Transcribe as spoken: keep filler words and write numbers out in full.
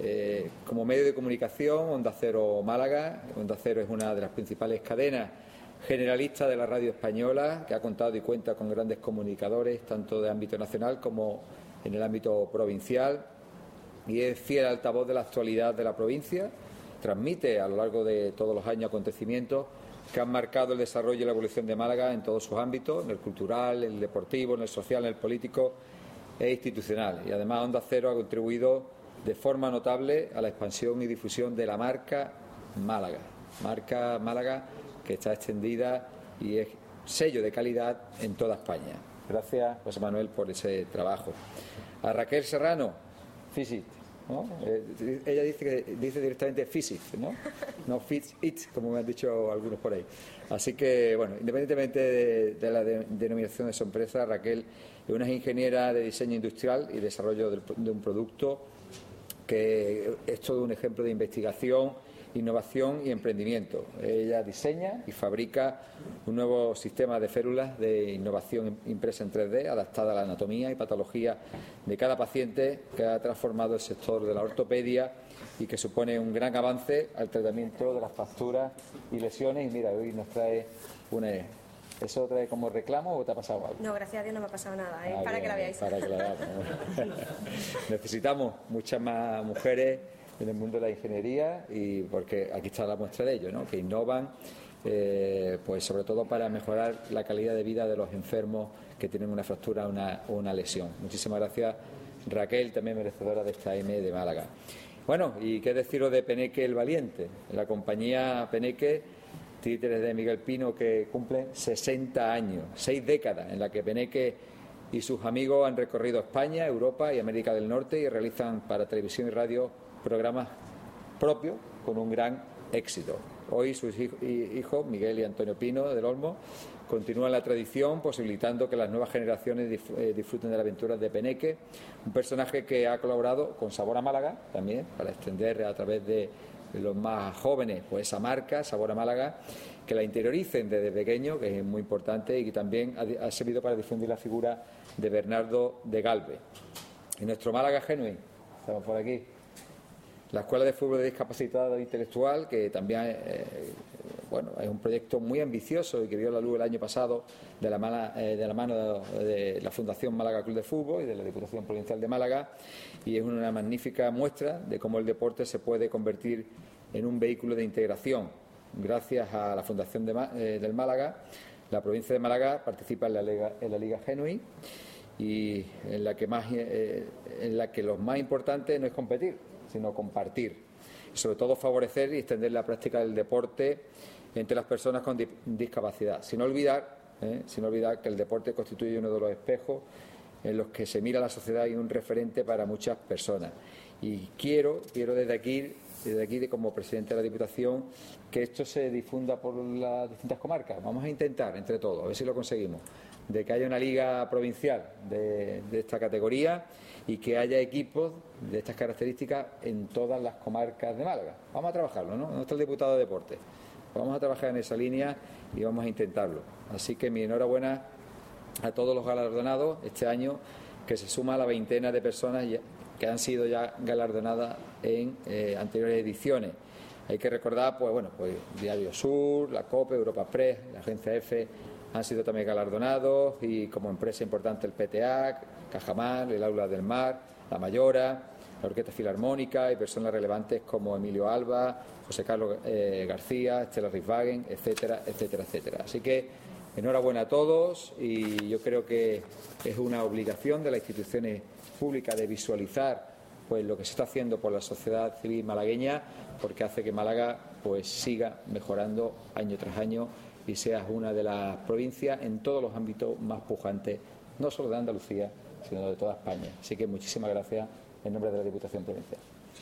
Eh, como medio de comunicación, Onda Cero Málaga. Onda Cero es una de las principales cadenas generalistas de la radio española, que ha contado y cuenta con grandes comunicadores, tanto de ámbito nacional como en el ámbito provincial, y es fiel altavoz de la actualidad de la provincia. Transmite a lo largo de todos los años acontecimientos que han marcado el desarrollo y la evolución de Málaga en todos sus ámbitos, en el cultural, en el deportivo, en el social, en el político e institucional. Y además Onda Cero ha contribuido de forma notable a la expansión y difusión de la marca Málaga. Marca Málaga que está extendida y es sello de calidad en toda España. Gracias, José Manuel, por ese trabajo. A Raquel Serrano, Fisit, ¿no? Eh, ella dice que dice directamente Fisit, ¿no? No Fit It, como me han dicho algunos por ahí. Así que, bueno, independientemente de, de la de, denominación de su empresa, Raquel es una ingeniera de diseño industrial y desarrollo de, de un producto que es todo un ejemplo de investigación, innovación y emprendimiento. Ella diseña y fabrica un nuevo sistema de férulas de innovación impresa en tres D, adaptada a la anatomía y patología de cada paciente, que ha transformado el sector de la ortopedia y que supone un gran avance al tratamiento de las fracturas y lesiones. Y mira, hoy nos trae una... ¿Eso trae como reclamo o te ha pasado algo? No, gracias a Dios no me ha pasado nada, ¿eh? Ah, para bien, que la veáis. Para que la veáis. Necesitamos muchas más mujeres en el mundo de la ingeniería, y porque aquí está la muestra de ello, ¿no? Que innovan, eh, pues sobre todo para mejorar la calidad de vida de los enfermos que tienen una fractura o una, una lesión. Muchísimas gracias, Raquel, también merecedora de esta M de Málaga. Bueno, y qué deciros de Peneque el Valiente, la compañía Peneque, títeres de Miguel Pino, que cumplen sesenta años, seis décadas en la que Peneque y sus amigos han recorrido España, Europa y América del Norte y realizan para televisión y radio programas propios con un gran éxito. Hoy sus hijos, Miguel y Antonio Pino del Olmo, continúan la tradición, posibilitando que las nuevas generaciones disfruten de las aventuras de Peneque, un personaje que ha colaborado con Sabor a Málaga también, para extender a través de los más jóvenes pues esa marca, Sabor a Málaga, que la interioricen desde pequeño, que es muy importante, y que también ha, ha servido para difundir la figura de Bernardo de Galvez. En nuestro Málaga Genuine, estamos por aquí, la Escuela de Fútbol de Discapacitado Intelectual, que también eh, bueno, es un proyecto muy ambicioso y que vio la luz el año pasado de la, mala, eh, de la mano de la Fundación Málaga Club de Fútbol y de la Diputación Provincial de Málaga, y es una magnífica muestra de cómo el deporte se puede convertir en un vehículo de integración. Gracias a la Fundación de, eh, del Málaga, la provincia de Málaga participa en la Liga, en la Liga Genuine, y en la que más eh, en la que lo más importante no es competir, sino compartir, y sobre todo favorecer y extender la práctica del deporte entre las personas con di discapacidad, sin olvidar, eh, sin olvidar que el deporte constituye uno de los espejos en los que se mira la sociedad y un referente para muchas personas. Y quiero, quiero desde aquí, desde aquí como presidente de la Diputación, que esto se difunda por las distintas comarcas. Vamos a intentar, entre todos, a ver si lo conseguimos, de que haya una liga provincial de, de esta categoría y que haya equipos de estas características en todas las comarcas de Málaga. Vamos a trabajarlo, ¿no? No está el diputado de deporte. Vamos a trabajar en esa línea y vamos a intentarlo. Así que mi enhorabuena a todos los galardonados este año, que se suma a la veintena de personas que han sido ya galardonadas en eh, anteriores ediciones. Hay que recordar, pues bueno, pues Diario Sur, la COPE, Europa Press, la Agencia F han sido también galardonados, y como empresa importante el P T A, Cajamar, el Aula del Mar, La Mayora, la Orquesta Filarmónica, y personas relevantes como Emilio Alba, José Carlos eh, García, Estela Rieswagen, etcétera, etcétera, etcétera. Así que enhorabuena a todos, y yo creo que es una obligación de las instituciones públicas de visualizar pues lo que se está haciendo por la sociedad civil malagueña, porque hace que Málaga pues siga mejorando año tras año y sea una de las provincias en todos los ámbitos más pujantes, no solo de Andalucía, sino de toda España. Así que muchísimas gracias en nombre de la Diputación Provincial.